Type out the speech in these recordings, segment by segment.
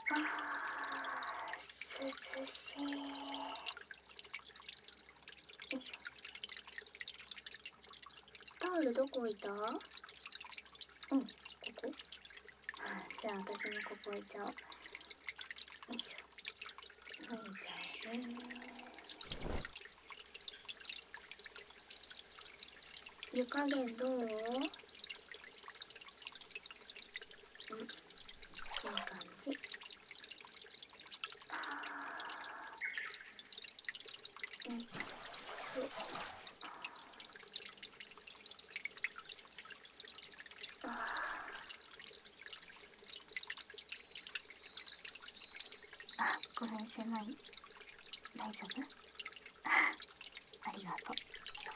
あー、涼しい。よいしょ。タオルどこ置いた？うん、ここ。じゃあ私もここ置いちゃおう。よいしょ。脱いじゃうね。湯加減どう？うん、いい感じ。よいしょ。あ、ごめん、狭い？大丈夫？ありがとう。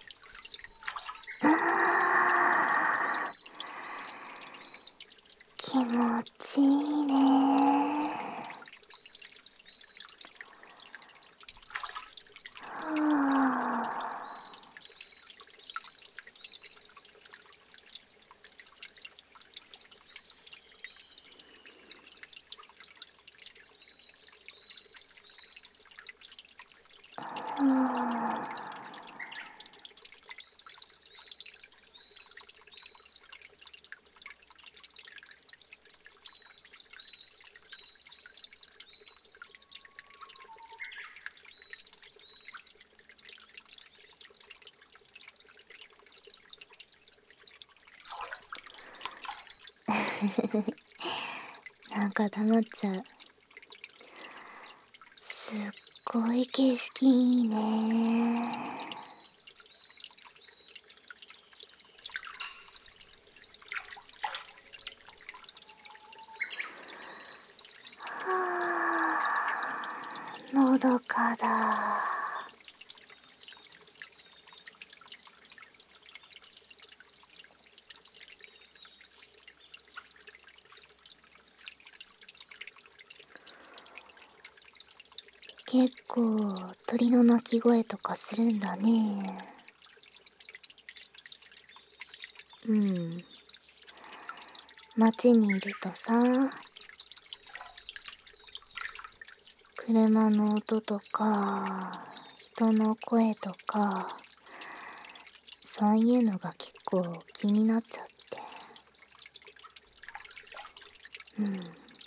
気持ちいいね。なんか黙っちゃう。すっごい景色いいね。のどかだ。結構鳥の鳴き声とかするんだね。うん。街にいるとさ、車の音とか人の声とか、そういうのが結構気になっちゃって。うん。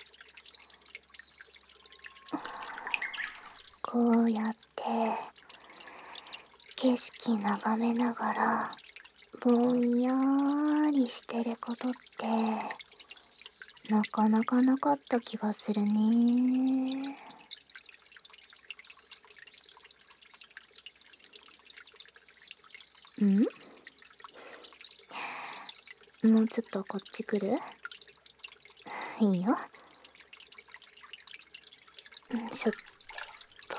こうやって景色眺めながらぼんやーりしてることってなかなかなかった気がするね。もうちょっとこっち来る？いいよ。よいしょっと。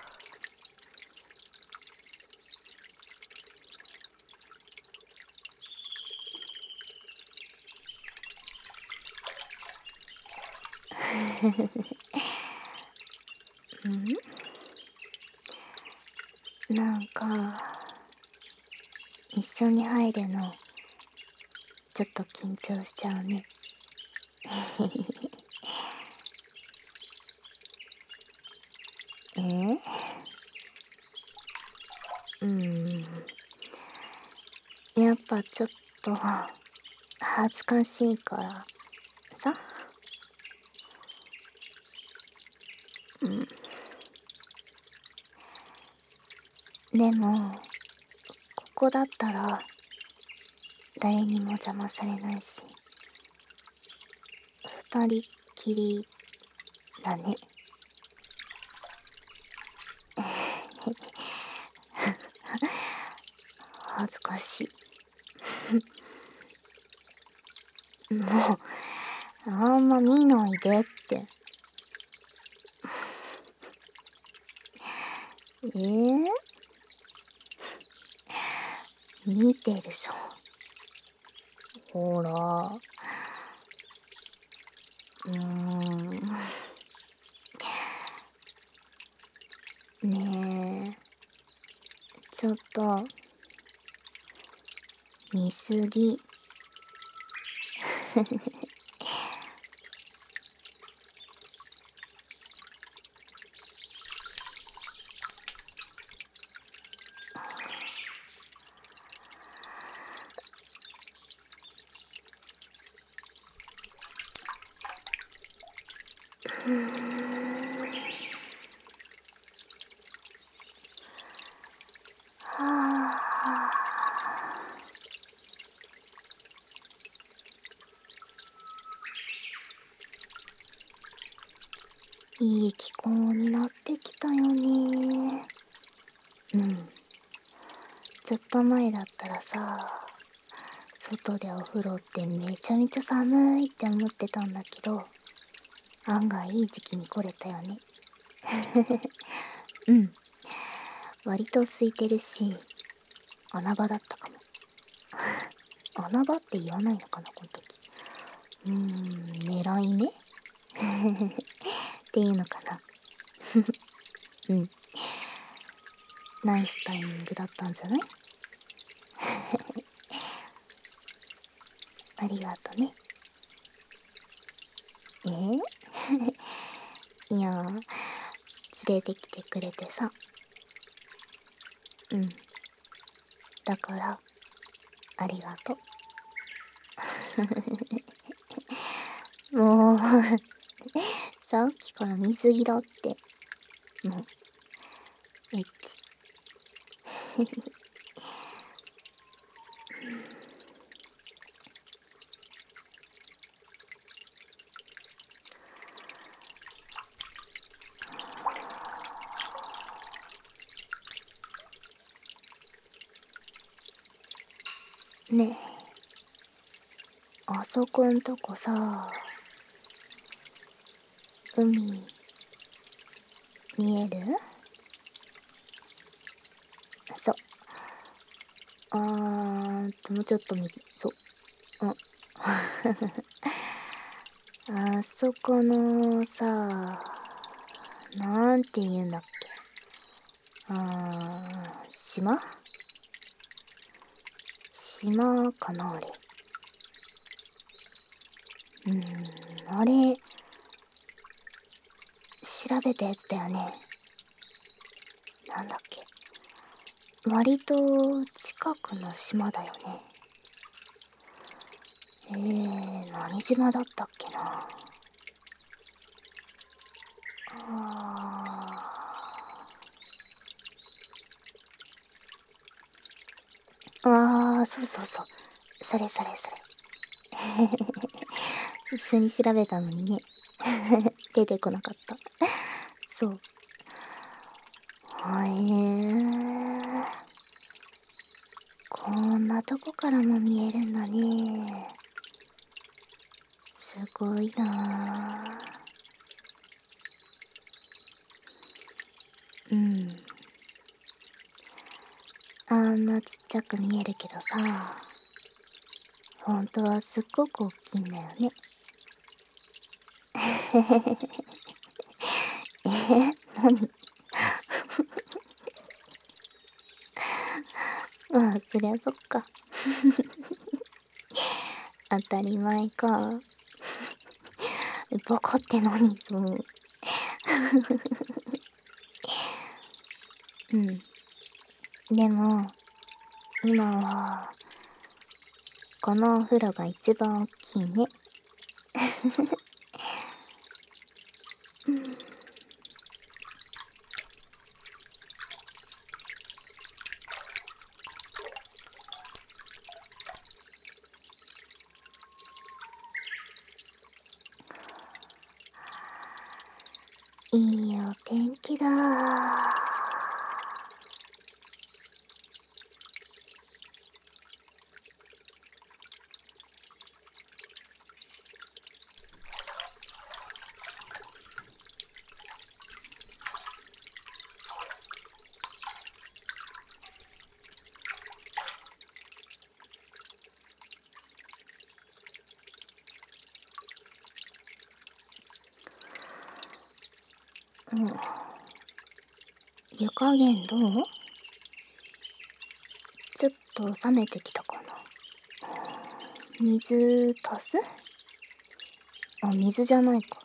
なんか一緒に入るのちょっと緊張しちゃうね。え？やっぱちょっと恥ずかしいからさ。でもここだったら誰にも邪魔されないし、二人っきりだね。恥ずかしい。もうあんま見ないでって。見てるじゃん。ほら。ねえ、ちょっと見すぎ。 はあ、いい気候になってきたよね。うん。ずっと前だったらさ、外でお風呂ってめちゃめちゃ寒いって思ってたんだけど、案外いい時期に来れたよね。うん。割と空いてるし、穴場だったかも。穴場って言わないのかな、この時。狙い目っていうのかな。うん。ナイスタイミングだったんじゃない？ありがとね。いやー、連れてきてくれてさ。うん。だから、ありがとう。もうさっきから水着だって。もう、エッチ。ねえ、あそこんとこさ、海、見える？そう。もうちょっと右。そう。ああそこのさ、なんて言うんだっけ。島島かな、あれ。あれ、調べたやつだよね。なんだっけ。割と近くの島だよね。何島だったっけな。そうそうそう。それそれそれ。普通に調べたのにね。出てこなかった。そう。こんなとこからも見えるんだね。すごいなぁ。うん。あんなちっちゃく見えるけどさ、本当はすっごく大きいんだよね。何？まあ、そりゃそっか。当たり前か。バカって何？そう。うん。でも、今は、このお風呂が一番大きいね。いいお天気だー。うん。湯加減どう？ちょっと冷めてきたかな。水足す？水じゃないか。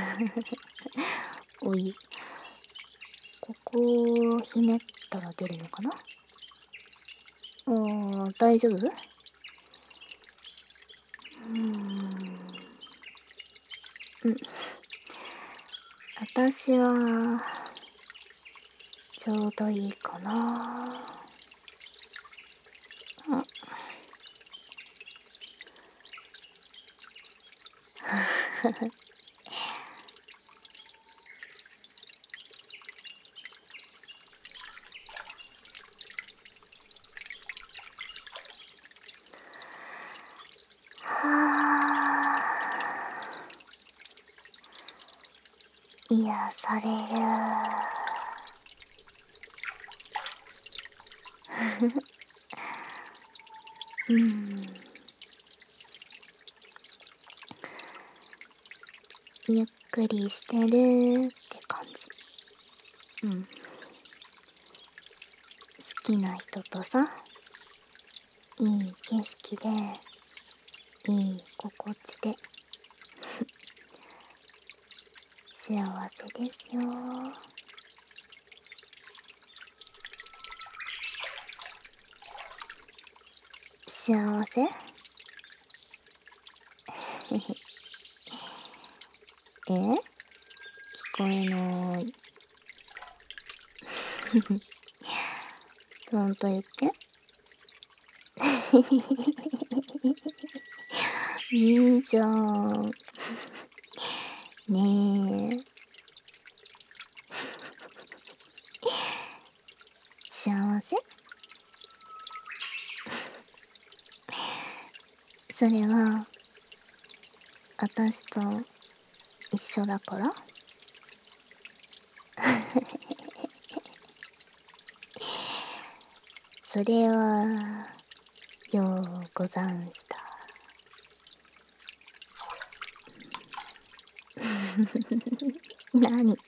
お湯。ここをひねったら出るのかな？大丈夫？うん。 私はちょうどいいかな。うん。はあ、癒される。うん。ゆっくりしてるって感じ。うん。好きな人とさ、いい景色で、いい心地で、幸せですよ。幸せ聞こえない。ちゃんと言って。いいじゃん。ねえ。幸せ？それは、私と一緒だから？それは、ようござんした。何って。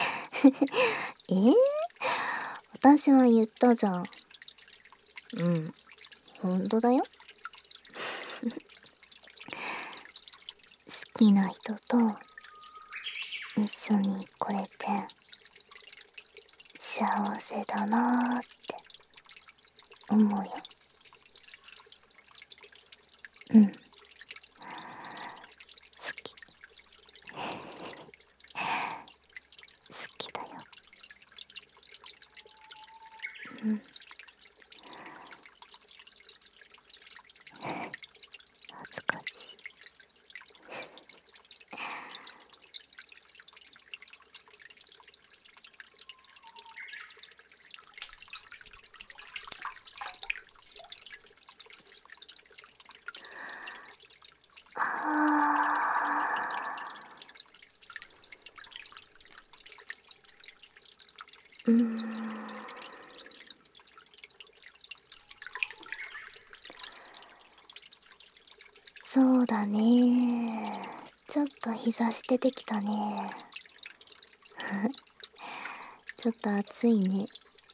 私は言ったじゃん。うん、ほんとだよ。好きな人と一緒に来れて幸せだなーって思うよ。うん、好き。好きだよ。うん。恥ずかしい。あー。そうだね。ちょっと日差し出てきたね。ちょっと暑いね。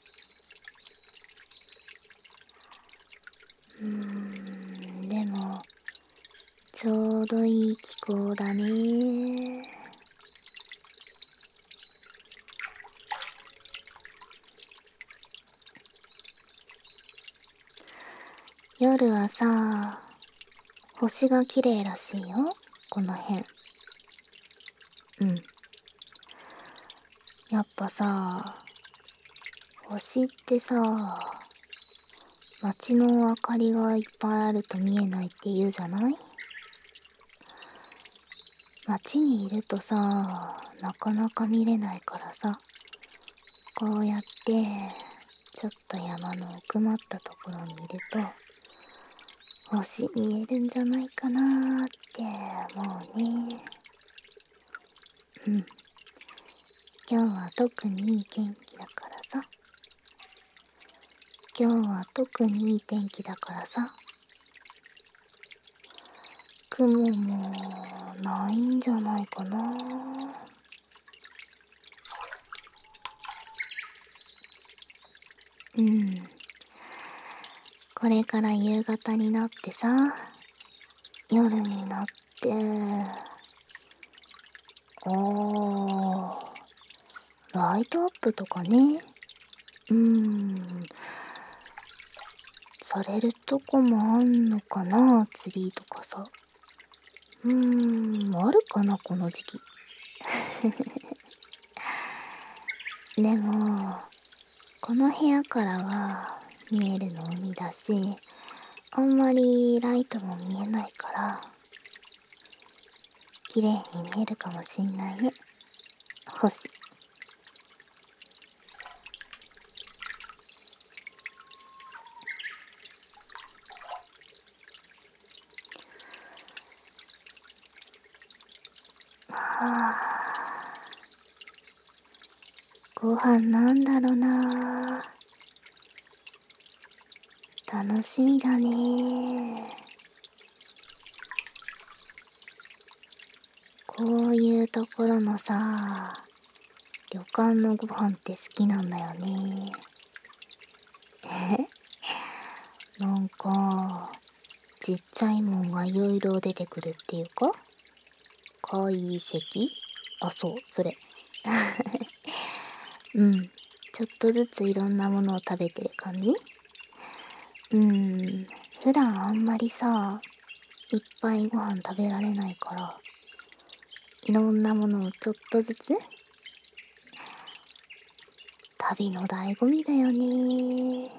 でも、ちょうどいい気候だね。夜はさ、星が綺麗らしいよ、この辺。うん。やっぱさ、星ってさ、街の明かりがいっぱいあると見えないって言うじゃない？街にいるとさ、なかなか見れないからさ、こうやって、ちょっと山の奥まったところにいると、星見えるんじゃないかなーって思うね。うん。今日は特にいい天気だからさ。今日は特にいい天気だからさ。雲もないんじゃないかな。うん。これから夕方になってさ、夜になって、ライトアップとかね。うーん、されるとこもあんのかな、ツリーとかさ。あるかな、この時期。 でも、この部屋からは見えるの海だし、あんまりライトも見えないから、綺麗に見えるかもしんないね。星。はあ、ご飯なんだろな。楽しみだね。こういうところのさ、旅館のご飯って好きなんだよね。なんか、ちっちゃいもんがいろいろ出てくるっていうか、解析、あ、そう、それ。うん。ちょっとずついろんなものを食べてる感じ。普段あんまりさ、いっぱいご飯食べられないから、いろんなものをちょっとずつ、旅の醍醐味だよね。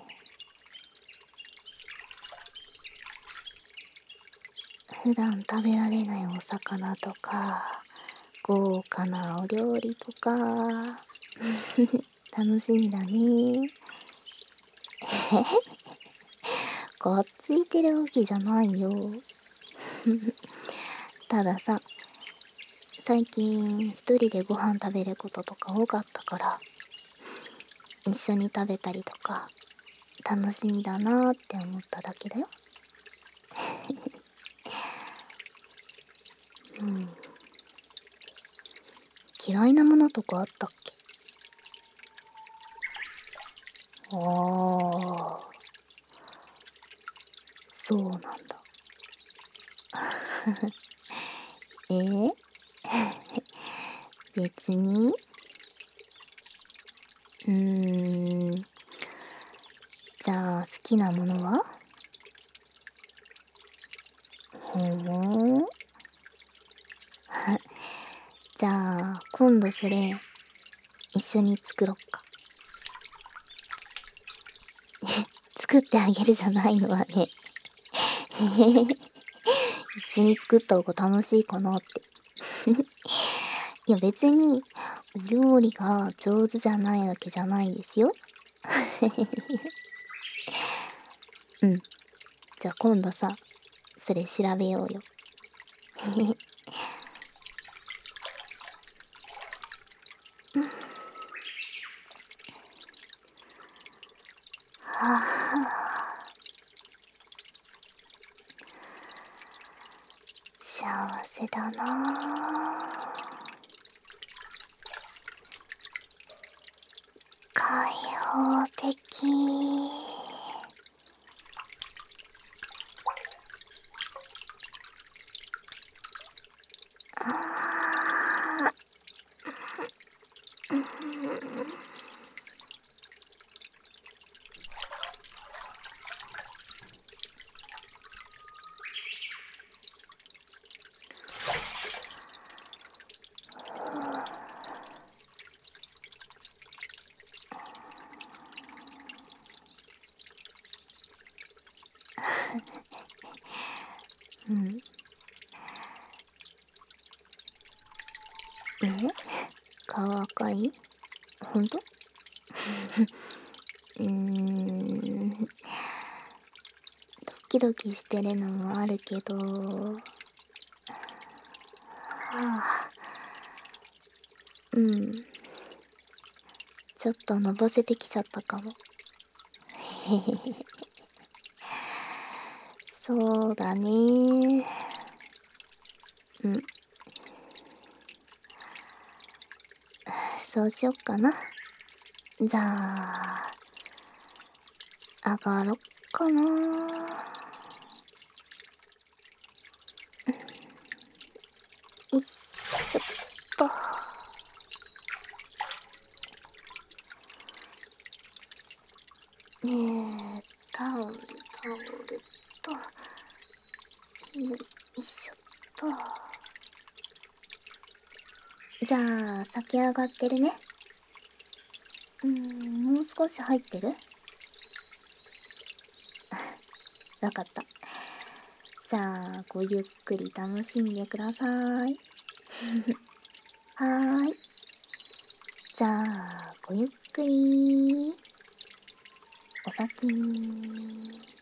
普段食べられないお魚とか、豪華なお料理とか、楽しみだね。がっついてるわけじゃないよ。たださ、最近一人でご飯食べることとか多かったから、一緒に食べたりとか、楽しみだなーって思っただけだよ。うん。嫌いなものとかあったっけ？あー、そうなんだ。えー、別に。じゃあ好きなものは？ほーん。じゃあ今度それ一緒に作ろっか。作ってあげるじゃないのはね。一緒に作った方が楽しいかなって。いや別にお料理が上手じゃないわけじゃないですよ。うん。じゃあ今度さ、それ調べようよ。はあ、幸せだなあ。開放的。あうん。顔赤い？ほんと？うーん。ドキドキしてるのもあるけど、はあ、うん。ちょっとのぼせてきちゃったかも。へへへ。そうだね。うん。そうしよっかな。じゃあ、上がろっかな。よいしょっと。タオル、と、よいしょっと。じゃあ、先上がってるね。 もう少し入ってる？わかった。じゃあ、ごゆっくり楽しんでください。はーい。じゃあ、ごゆっくり。お先に。